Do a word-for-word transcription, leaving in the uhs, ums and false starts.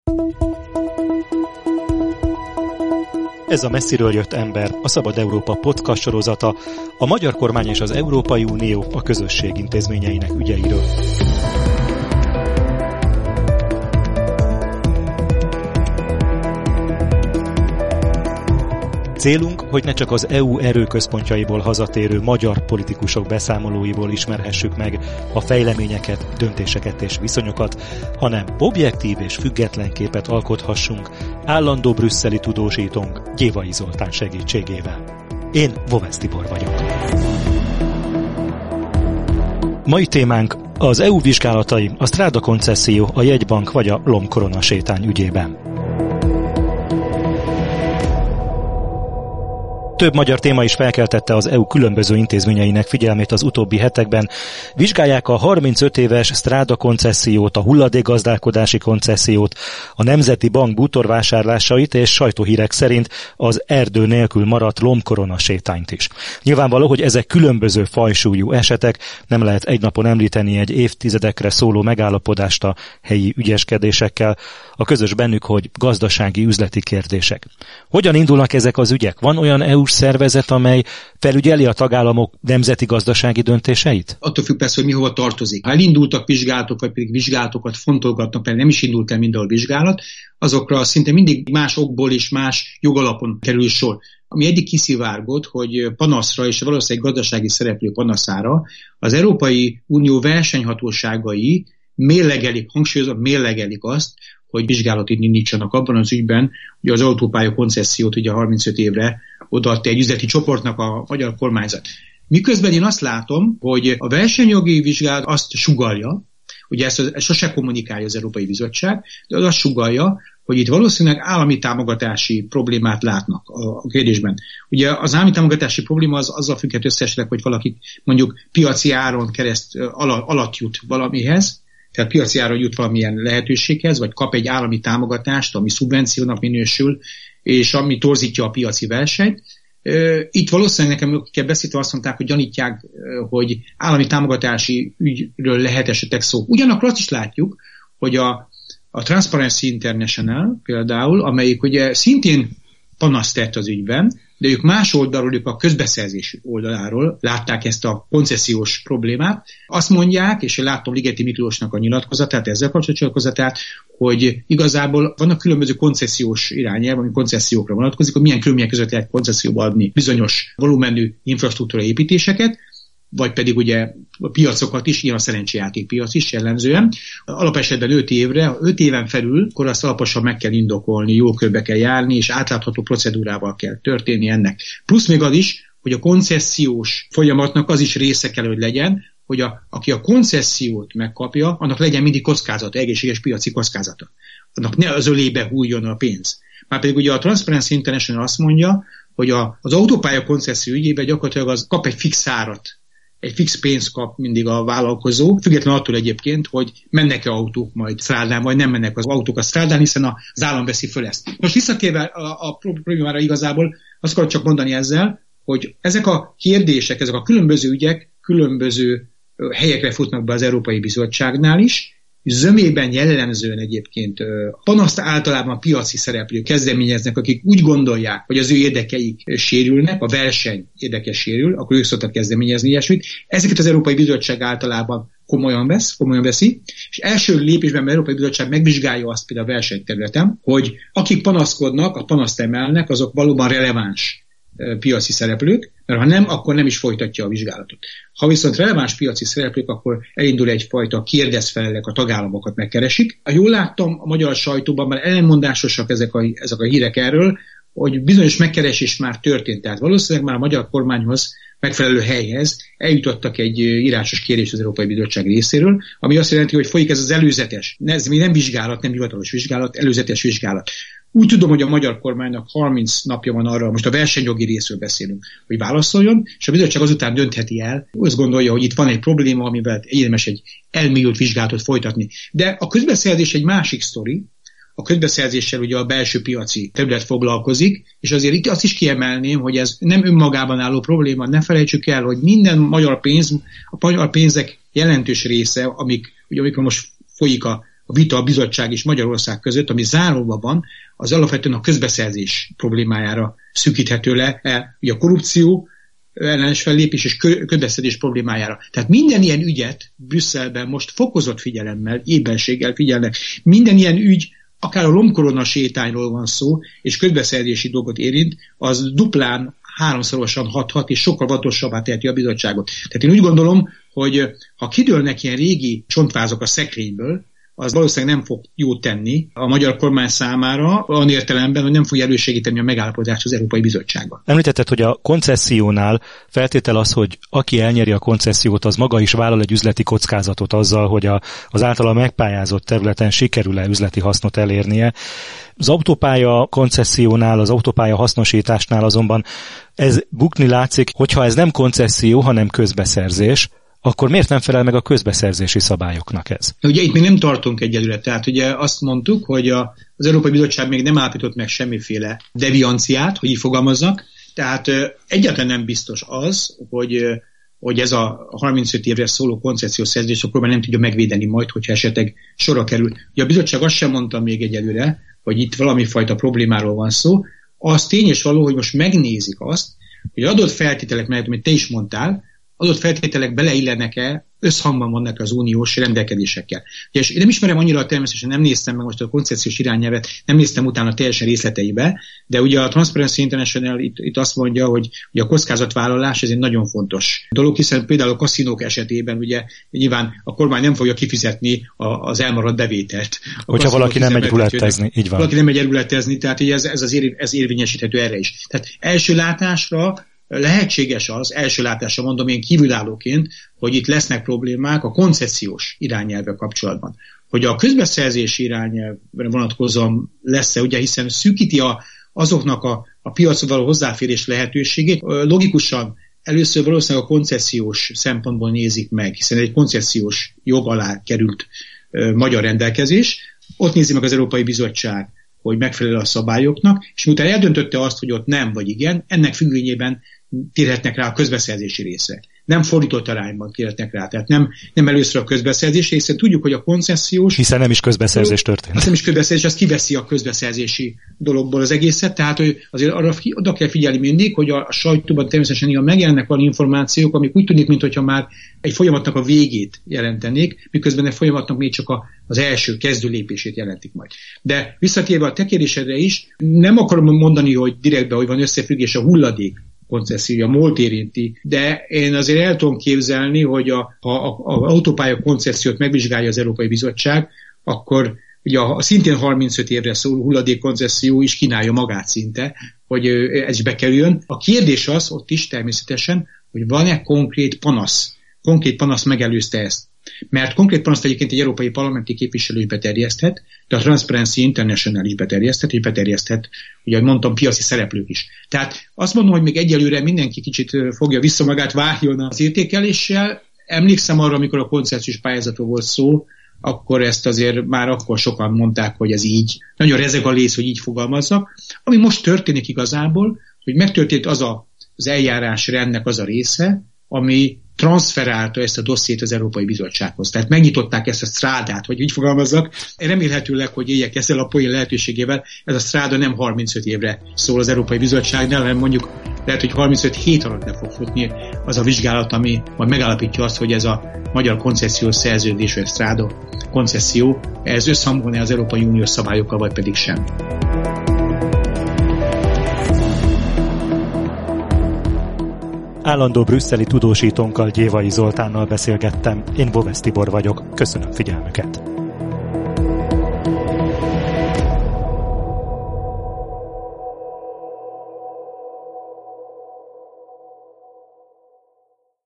Ez a Messziről jött ember, a Szabad Európa podcast sorozata, a magyar kormány és az Európai Unió a közösség intézményeinek ügyeiről. Célunk, hogy ne csak az é u erőközpontjaiból hazatérő magyar politikusok beszámolóiból ismerhessük meg a fejleményeket, döntéseket és viszonyokat, hanem objektív és független képet alkothassunk állandó brüsszeli tudósítónk Gyévai Zoltán segítségével. Én Vovesz Tibor vagyok. Mai témánk az é u vizsgálatai, a Stráda koncesszió, a jegybank vagy a lombkorona sétány ügyében. Több magyar téma is felkeltette az é u különböző intézményeinek figyelmét az utóbbi hetekben. Vizsgálják a harmincöt éves Stráda koncessziót, a hulladékgazdálkodási koncessziót, a Nemzeti Bank bútorvásárlásait és sajtóhírek szerint az erdő nélkül maradt lombkorona sétányt is. Nyilvánvaló, hogy ezek különböző fajsúlyú esetek, nem lehet egy napon említeni egy évtizedekre szóló megállapodást a helyi ügyeskedésekkel, a közös bennük, hogy gazdasági, üzleti kérdések. Hogyan indulnak ezek az ügyek? Van olyan é u-s szervezet, amely felügyeli a tagállamok nemzeti gazdasági döntéseit? Attól függ persze, hogy mi hova tartozik. Ha elindultak vizsgálatok, vagy pedig vizsgálatokat fontolgatnak, mert nem is indult el mindenhol vizsgálat, azokra szinte mindig más okból és más jogalapon kerül sor. Ami eddig kiszivárgott, hogy panaszra és valószínűleg gazdasági szereplő panaszára az Európai Unió versenyhatóságai mérlegelik, hangsúlyozom, mérlegelik azt, hogy vizsgálatot indítsanak abban az ügyben, hogy az autópálya koncessziót ugye harmincöt évre odaadta egy üzleti csoportnak a magyar kormányzat. Miközben én azt látom, hogy a versenyjogi vizsgálat azt sugallja, ugye ezt, ezt sose kommunikálja az Európai Bizottság, de az azt sugallja, hogy itt valószínűleg állami támogatási problémát látnak a kérdésben. Ugye az állami támogatási probléma az azzal függhet összesleg, hogy valaki mondjuk piaci áron kereszt alatt jut valamihez, tehát piaci áron jut valamilyen lehetőséghez, vagy kap egy állami támogatást, ami szubvenciónak minősül, és ami torzítja a piaci versenyt. Itt valószínűleg nekem kell beszélni, azt mondták, hogy gyanítják, hogy állami támogatási ügyről lehet esetek szó. Ugyanakkor azt is látjuk, hogy a, a Transparency International például, amelyik ugye szintén panaszt tett az ügyben, de ők más oldalról, ők a közbeszerzés oldaláról látták ezt a koncesziós problémát. Azt mondják, és én láttam Ligeti Miklósnak a nyilatkozatát, ezzel kapcsolatos nyilatkozatát, hogy igazából vannak különböző koncesziós irányelv, ami koncessziókra vonatkozik, hogy milyen körülmények között lehet koncesszióba adni bizonyos volumenű infrastruktúra építéseket, vagy pedig ugye a piacokat is, ilyen a szerencsejátékpiac is jellemzően. Alapesetben öt évre, öt éven felül, akkor azt alaposan meg kell indokolni, jól körbe kell járni, és átlátható procedúrával kell történni ennek. Plusz még az is, hogy a koncesziós folyamatnak az is része kell, hogy legyen, hogy a, aki a koncessziót megkapja, annak legyen mindig kockázata, egészséges piaci kockázata. Annak ne az ölébe hújjon a pénz. Márpedig ugye a Transparency International azt mondja, hogy a, az autópálya koncesszió ügyében gyakorlatilag az kap egy fix árat. Egy fix pénzt kap mindig a vállalkozó, függetlenül attól egyébként, hogy mennek-e autók majd Strádán, vagy nem mennek az autók a Strádán, hiszen az állam veszi föl ezt. Most visszatérve a, a problémára igazából azt akarok csak mondani ezzel, hogy ezek a kérdések, ezek a különböző ügyek különböző helyekre futnak be az Európai Bizottságnál is, zömében jellemzően egyébként panaszt általában a piaci szereplők kezdeményeznek, akik úgy gondolják, hogy az ő érdekeik sérülnek, a verseny érdeke sérül, akkor ők szoktak kezdeményezni ilyesmit. Ezeket az Európai Bizottság általában komolyan vesz, komolyan veszi, és első lépésben az Európai Bizottság megvizsgálja azt például a versenyterületen, hogy akik panaszkodnak, a panaszt emelnek, azok valóban releváns piaci szereplők, mert ha nem, akkor nem is folytatja a vizsgálatot. Ha viszont releváns piaci szereplők, akkor elindul egyfajta kérdezfelelek, a tagállamokat megkeresik. Ha jól láttam, a magyar sajtóban már ellenmondásosak ezek a, ezek a hírek erről, hogy bizonyos megkeresés már történt. Tehát valószínűleg már a magyar kormányhoz megfelelő helyhez eljutottak egy írásos kérés az Európai Bizottság részéről, ami azt jelenti, hogy folyik ez az előzetes. Ez még nem vizsgálat, nem hivatalos vizsgálat, előzetes vizsgálat. Úgy tudom, hogy a magyar kormánynak harminc napja van arra, most a versenyjogi részről beszélünk, hogy válaszoljon, és a bizottság azután döntheti el, azt gondolja, hogy itt van egy probléma, amivel érdemes egy elmélyült vizsgálatot folytatni. De a közbeszerzés egy másik sztori. A közbeszerzéssel ugye a belső piaci terület foglalkozik, és azért itt azt is kiemelném, hogy ez nem önmagában álló probléma. Ne felejtsük el, hogy minden magyar pénz, a magyar pénzek jelentős része, amik, ugye amikor most folyik a a vita a bizottság és Magyarország között, ami záróban van, az alapvetően a közbeszerzés problémájára szűkíthető le, ugye a korrupció ellenes fellépés és közbeszerzés problémájára. Tehát minden ilyen ügyet Brüsszelben most fokozott figyelemmel, ébbenséggel figyelnek. Minden ilyen ügy, akár a lomkorona sétányról van szó, és közbeszerzési dolgot érint, az duplán, háromszorosan hathat, és sokkal vatosabbá teheti a bizottságot. Tehát én úgy gondolom, hogy ha kidőlnek ilyen régi csontvázok a szekrényből, az valószínűleg nem fog jót tenni a magyar kormány számára, olyan értelemben, hogy nem fogja elősegíteni a megállapodást az Európai Bizottságban. Említetted, hogy a koncessziónál feltétel az, hogy aki elnyeri a koncessziót, az maga is vállal egy üzleti kockázatot azzal, hogy a, az általa megpályázott területen sikerül-e üzleti hasznot elérnie. Az autópálya koncessziónál, az autópálya hasznosításnál azonban ez bukni látszik, hogyha ez nem koncesszió, hanem közbeszerzés, akkor miért nem felel meg a közbeszerzési szabályoknak ez? Ugye itt még nem tartunk egyelőre, tehát ugye azt mondtuk, hogy a, az Európai Bizottság még nem állapított meg semmiféle devianciát, hogy így fogalmazzak, tehát egyáltalán nem biztos az, hogy, hogy ez a harmincöt évre szóló koncesziós szerződés akkor már nem tudja megvédeni majd, hogyha esetleg sorra kerül. Ugye a bizottság azt sem mondta még egyelőre, hogy itt valami fajta problémáról van szó. Az tény és való, hogy most megnézik azt, hogy adott feltételek mellett, amit te is mondtál, adott feltételek beleillenek-e, összhangban vannak az uniós rendelkezésekkel. Ugye, és én nem ismerem annyira, természetesen nem néztem meg most a koncesziós irányelvet, nem néztem utána teljesen részleteibe, de ugye a Transparency International itt, itt azt mondja, hogy ugye a kockázatvállalás ez egy nagyon fontos dolog, hiszen például a kaszinók esetében ugye nyilván a kormány nem fogja kifizetni a, az elmaradt bevételt. Hogyha valaki nem megy rulettezni, így van. Valaki nem megy rulettezni, tehát ez, ez, az ér, ez érvényesíthető erre is. Tehát első látásra lehetséges az, első látásra mondom én kívülállóként, hogy itt lesznek problémák a koncesziós irányelvvel kapcsolatban. Hogy a közbeszerzési irányelvre vonatkozóan lesz-e, ugye, hiszen szűkíti a, azoknak a, a piacra való hozzáférés lehetőségét. Logikusan először valószínűleg a koncesziós szempontból nézik meg, hiszen egy koncesziós jog alá került ö, magyar rendelkezés. Ott nézi meg az Európai Bizottság, hogy megfelel a szabályoknak, és miután eldöntötte azt, hogy ott nem vagy igen, ennek függvényében térhetnek rá a közbeszerzési részre. Nem fordított arányban térhetnek rá, tehát nem, nem először a közbeszerzési részre. Tudjuk, hogy a koncesziós... Hiszen nem is közbeszerzés történt. Nem is közbeszerzés, az kiveszi a közbeszerzési dologból az egészet, tehát hogy azért arra oda kell figyelni mindig, hogy a sajtóban természetesen igen megjelennek valami információk, amik úgy tűnik, mintha már egy folyamatnak a végét jelentenék, miközben a folyamatnak még csak a, az első kezdő lépését jelentik majd. De visszatérve a te kérdésedre is, nem akarom mondani, hogy direktben, hogy van összefüggés a hulladék koncessziója, MOL-t érinti, de én azért el tudom képzelni, hogy a, ha az autópálya koncessziót megvizsgálja az Európai Bizottság, akkor ugye a, a szintén harmincöt évre szóló hulladékkoncesszió is kínálja magát szinte, hogy ez is bekerüljön. A kérdés az ott is természetesen, hogy van-e konkrét panasz. Konkrét panasz megelőzte ezt. Mert konkrét panaszt egyébként egy európai parlamenti képviselő is beterjeszthet, de a Transparency International is beterjeszthet, és beterjeszthet, ugye mondtam, piaci szereplők is. Tehát azt mondom, hogy még egyelőre mindenki kicsit fogja vissza magát, várjon az értékeléssel. Emlékszem arra, amikor a koncesziós pályázatról volt szó, akkor ezt azért már akkor sokan mondták, hogy ez így. Nagyon rezeg a lész, hogy így fogalmazzak. Ami most történik igazából, hogy megtörtént az a, az eljárásrendnek az a része, ami transferálta ezt a dossziét az Európai Bizottsághoz. Tehát megnyitották ezt a strádát, hogy így fogalmazzak. Remélhetőleg, hogy éljek ezzel a poén lehetőségével, ez a stráda nem harmincöt évre szól az Európai Bizottságnál, hanem mondjuk lehet, hogy harmincöt hét alatt le fog futni az a vizsgálat, ami majd megállapítja azt, hogy ez a magyar koncesziós szerződés, vagy stráda koncesszió, ez összhangban az Európai Uniós szabályokkal, vagy pedig sem. Állandó brüsszeli tudósítónkkal, Gyévai Zoltánnal beszélgettem. Én Bovesz Tibor vagyok. Köszönöm figyelmüket.